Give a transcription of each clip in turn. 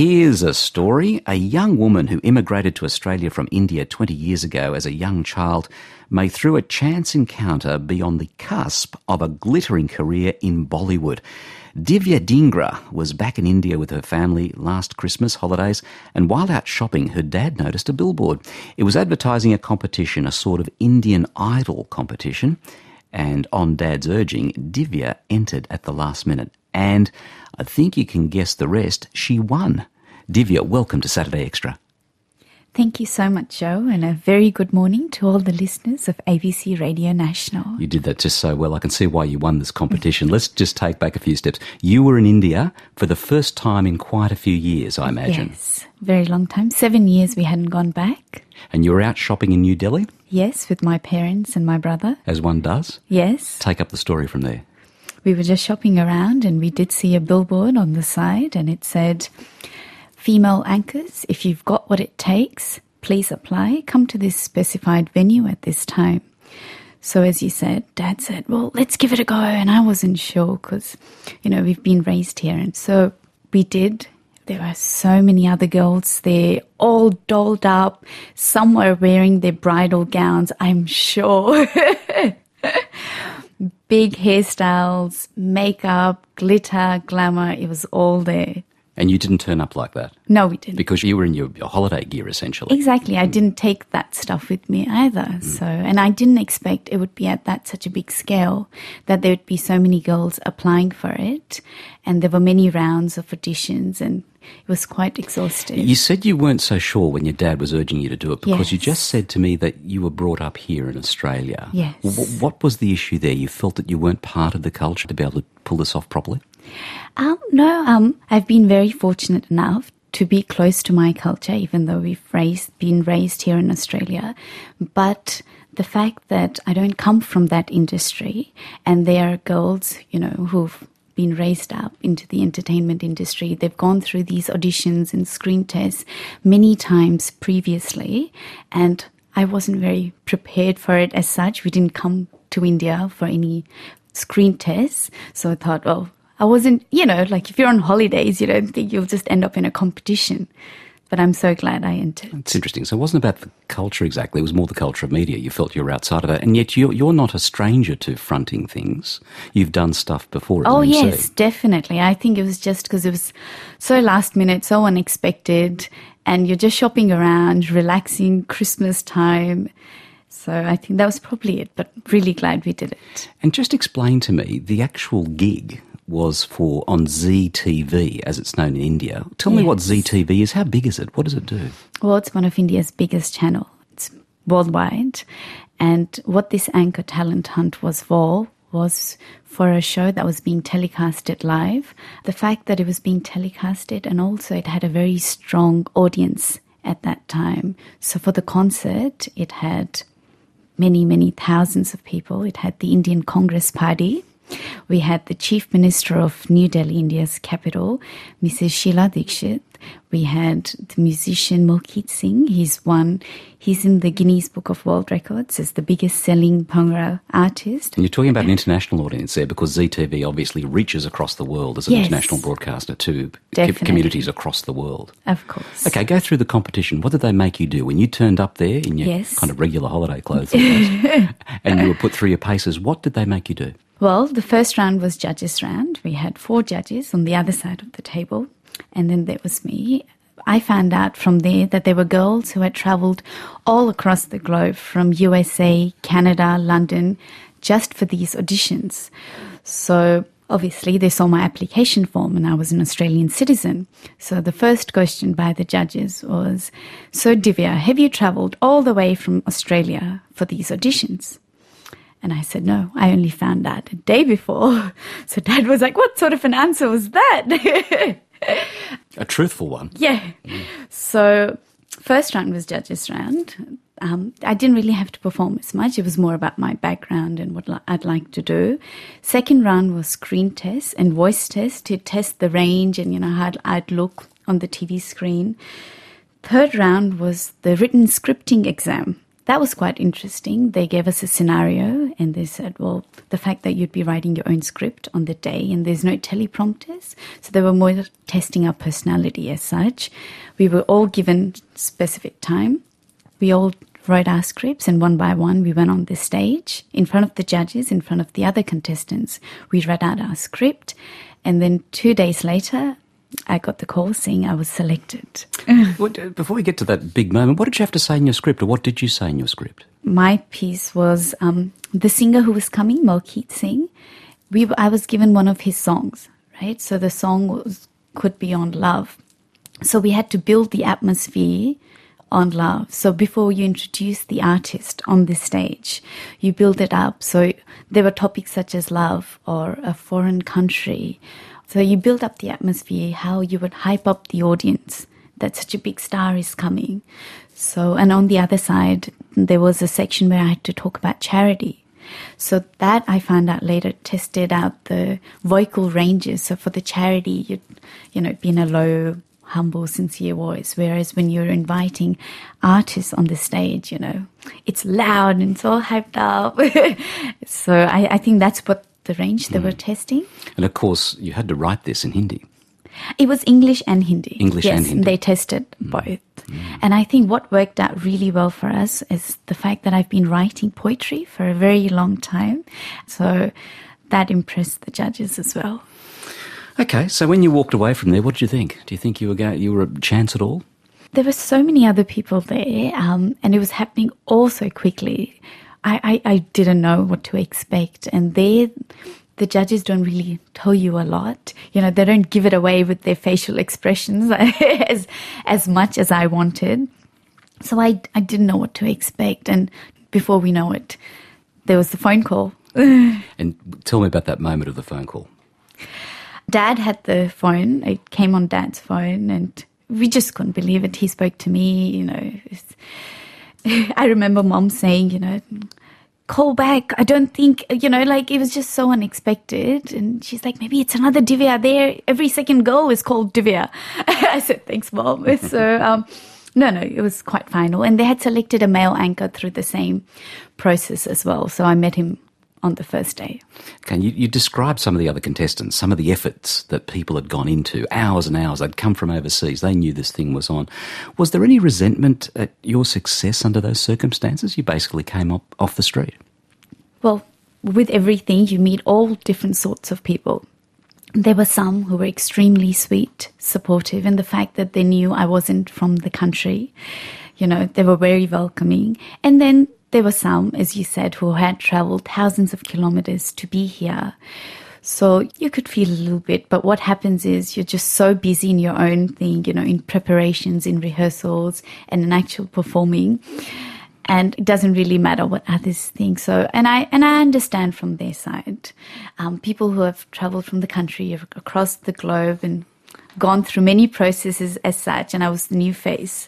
Here's a story. A young woman who immigrated to Australia from India 20 years ago as a young child may, through a chance encounter, be on the cusp of a glittering career in Bollywood. Divya Dhingra was back in India with her family last Christmas holidays, and while out shopping, her dad noticed a billboard. It was advertising a competition, a sort of Indian Idol competition, and on Dad's urging, Divya entered at the last minute. And I think you can guess the rest, she won. Divya, welcome to Saturday Extra. Thank you so much, Joe, and a very good morning to all the listeners of ABC Radio National. You did that just so well. I can see why you won this competition. Let's just take back a few steps. You were in India for the first time in quite a few years, I imagine. Yes, very long time. 7 years we hadn't gone back. And you were out shopping in New Delhi? Yes, with my parents and my brother. As one does? Yes. Take up the story from there. We were just shopping around and we did see a billboard on the side and it said, "Female anchors, if you've got what it takes, please apply. Come to this specified venue at this time." So as you said, Dad said, well, let's give it a go. And I wasn't sure because, we've been raised here. And so we did. There were so many other girls there, all dolled up. Some were wearing their bridal gowns, I'm sure. Big hairstyles, makeup, glitter, glamour, it was all there. And you didn't turn up like that? No, we didn't. Because you were in your holiday gear, essentially. Exactly. I didn't take that stuff with me either. So, and I didn't expect it would be at such a big scale, that there would be so many girls applying for it. And there were many rounds of auditions and it was quite exhausting. You said you weren't so sure when your dad was urging you to do it because Yes. you just said to me that you were brought up here in Australia. Yes. What was the issue there? You felt that you weren't part of the culture to be able to pull this off properly? No, I've been very fortunate enough to be close to my culture, even though we've been raised here in Australia. But the fact that I don't come from that industry and there are girls, who've been raised up into the entertainment industry, they've gone through these auditions and screen tests many times previously, and I wasn't very prepared for it as such. We didn't come to India for any screen tests, so I thought, well, I wasn't, if you're on holidays, you don't think you'll just end up in a competition. But I'm so glad I entered. It's interesting. So it wasn't about the culture exactly. It was more the culture of media. You felt you were outside of that. And yet you're not a stranger to fronting things. You've done stuff before at MC. Yes, definitely. I think it was just because it was so last minute, so unexpected, and you're just shopping around, relaxing, Christmas time. So I think that was probably it, but really glad we did it. And just explain to me, the actual gig was on ZTV, as it's known in India. Tell me what ZTV is. How big is it? What does it do? Well, it's one of India's biggest channel. It's worldwide. And what this anchor talent hunt was for a show that was being telecasted live. The fact that it was being telecasted, and also it had a very strong audience at that time. So for the concert, it had many, many thousands of people. It had the Indian Congress Party. We had the Chief Minister of New Delhi, India's capital, Mrs. Sheila Dikshit. We had the musician Malkit Singh. He's in the Guinness Book of World Records as the biggest selling Bhangra artist. And you're talking about an international audience there because ZTV obviously reaches across the world as an international broadcaster to communities across the world. Of course. Okay, go through the competition. What did they make you do? When you turned up there in your kind of regular holiday clothes and you were put through your paces, what did they make you do? Well, the first round was judges' round. We had 4 judges on the other side of the table. And then there was me. I found out from there that there were girls who had travelled all across the globe from USA, Canada, London, just for these auditions. So obviously they saw my application form and I was an Australian citizen. So the first question by the judges was, "So Divya, have you travelled all the way from Australia for these auditions?" And I said, "No, I only found out a day before." So Dad was like, "What sort of an answer was that?" A truthful one. Yeah. So first round was judges' round. I didn't really have to perform as much. It was more about my background and what I'd like to do. Second round was screen test and voice test to test the range and, how I'd look on the TV screen. Third round was the written scripting exam. that was quite interesting. They gave us a scenario and they said, well, the fact that you'd be writing your own script on the day and there's no teleprompters. So they were more testing our personality as such. We were all given specific time. We all wrote our scripts and one by one we went on the stage in front of the judges, in front of the other contestants. We read out our script and then 2 days later I got the call saying I was selected. Before we get to that big moment, what did you have to say in your script, or what did you say in your script? My piece was the singer who was coming, Malkeet Singh. I was given one of his songs, right? So the song could be on love. So we had to build the atmosphere on love. So before you introduce the artist on the stage, you build it up. So there were topics such as love or a foreign country. So you build up the atmosphere, how you would hype up the audience that such a big star is coming. So, and on the other side, there was a section where I had to talk about charity. So that I found out later tested out the vocal ranges. So for the charity, you'd be in a low, humble, sincere voice. Whereas when you're inviting artists on the stage, it's loud and it's all hyped up. So I think that's what the range they were testing. And of course, you had to write this in Hindi. It was English and Hindi. English and Hindi. Yes, they tested both. And I think what worked out really well for us is the fact that I've been writing poetry for a very long time. So that impressed the judges as well. Okay, so when you walked away from there, what did you think? Do you think you were a chance at all? There were so many other people there, and it was happening all so quickly. I didn't know what to expect. And the judges don't really tell you a lot. They don't give it away with their facial expressions as much as I wanted. So I didn't know what to expect. And before we know it, there was the phone call. And tell me about that moment of the phone call. Dad had the phone. It came on Dad's phone and we just couldn't believe it. He spoke to me, I remember Mom saying, call back. I don't think, it was just so unexpected. And she's like, maybe it's another Divya there. Every second girl is called Divya. I said, thanks, Mom. So, no, it was quite final. And they had selected a male anchor through the same process as well. So I met him on the first day. Can you describe some of the other contestants, some of the efforts that people had gone into, hours and hours? They'd come from overseas. They knew this thing was on. Was there any resentment at your success under those circumstances? You basically came off the street. Well, with everything, you meet all different sorts of people. There were some who were extremely sweet, supportive, and the fact that they knew I wasn't from the country, they were very welcoming. And then there were some, as you said, who had travelled thousands of kilometres to be here. So you could feel a little bit, but what happens is you're just so busy in your own thing, in preparations, in rehearsals, and in actual performing. And it doesn't really matter what others think. So, and I understand from their side, people who have travelled from the country across the globe and gone through many processes as such, and I was the new face.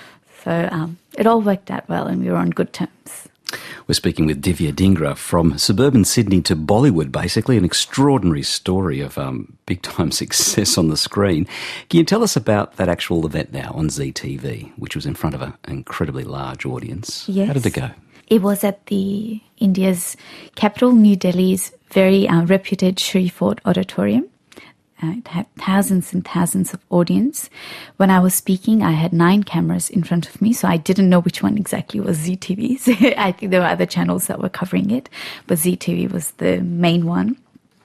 So it all worked out well and we were on good terms. We're speaking with Divya Dhingra from suburban Sydney to Bollywood, basically an extraordinary story of big-time success on the screen. Can you tell us about that actual event now on Zee TV, which was in front of an incredibly large audience? Yes. How did it go? It was at India's capital, New Delhi's very reputed Shri Fort Auditorium. It had thousands and thousands of audience. When I was speaking, I had 9 cameras in front of me, so I didn't know which one exactly was Zee TV's. I think there were other channels that were covering it, but Zee TV was the main one.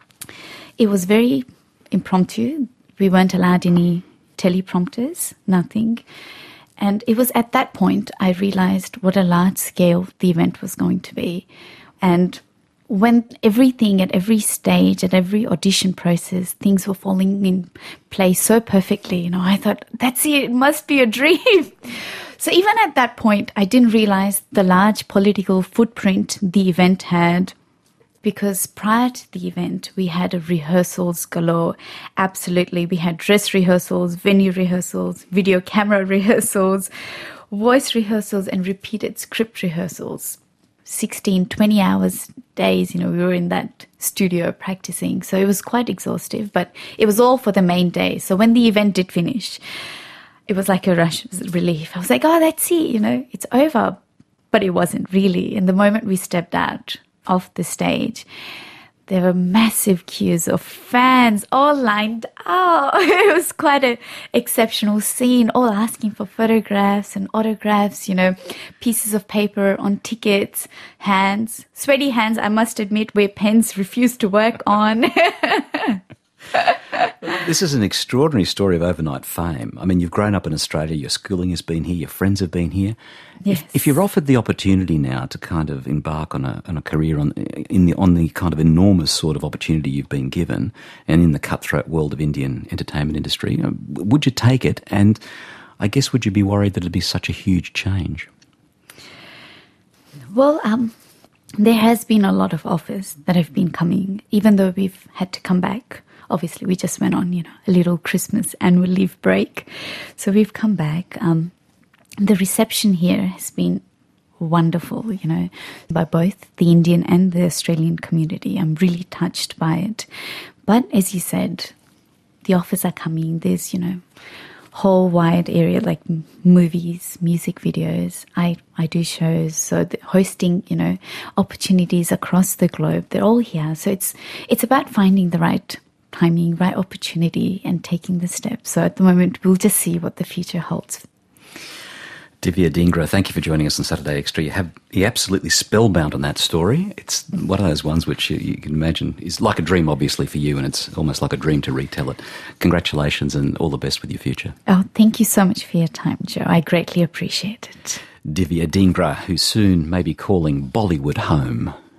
It was very impromptu. We weren't allowed any teleprompters, nothing. And it was at that point I realized what a large scale the event was going to be. And when everything at every stage, at every audition process, things were falling in place so perfectly, I thought, that's it must be a dream. So even at that point, I didn't realize the large political footprint the event had, because prior to the event, we had rehearsals galore. Absolutely. We had dress rehearsals, venue rehearsals, video camera rehearsals, voice rehearsals, and repeated script rehearsals. 16, 20 hours days, we were in that studio practicing. So it was quite exhaustive, but it was all for the main day. So when the event did finish, it was like a rush of relief. I was like, oh, that's it, it's over. but it wasn't really. And the moment we stepped out of the stage, there were massive queues of fans all lined up. It was quite an exceptional scene, all asking for photographs and autographs, pieces of paper on tickets, hands, sweaty hands, I must admit, where pens refused to work on. This is an extraordinary story of overnight fame. I mean, you've grown up in Australia, your schooling has been here, your friends have been here. Yes. If you're offered the opportunity now to kind of embark on a career on the kind of enormous sort of opportunity you've been given, and in the cutthroat world of Indian entertainment industry, would you take it? And I guess would you be worried that it'd be such a huge change? Well, there has been a lot of offers that have been coming, even though we've had to come back. Obviously, we just went on, a little Christmas annual leave break. So we've come back. The reception here has been wonderful, by both the Indian and the Australian community. I'm really touched by it. But as you said, the offers are coming. There's, whole wide area like movies, music videos. I do shows, so hosting, opportunities across the globe. They're all here. So it's about finding the right timing, right opportunity, and taking the steps. So at the moment, we'll just see what the future holds. Divya Dhingra, thank you for joining us on Saturday Extra. You're absolutely spellbound on that story. It's one of those ones which you can imagine is like a dream, obviously, for you, and it's almost like a dream to retell it. Congratulations and all the best with your future. Oh, thank you so much for your time, Joe. I greatly appreciate it. Divya Dhingra, who soon may be calling Bollywood home.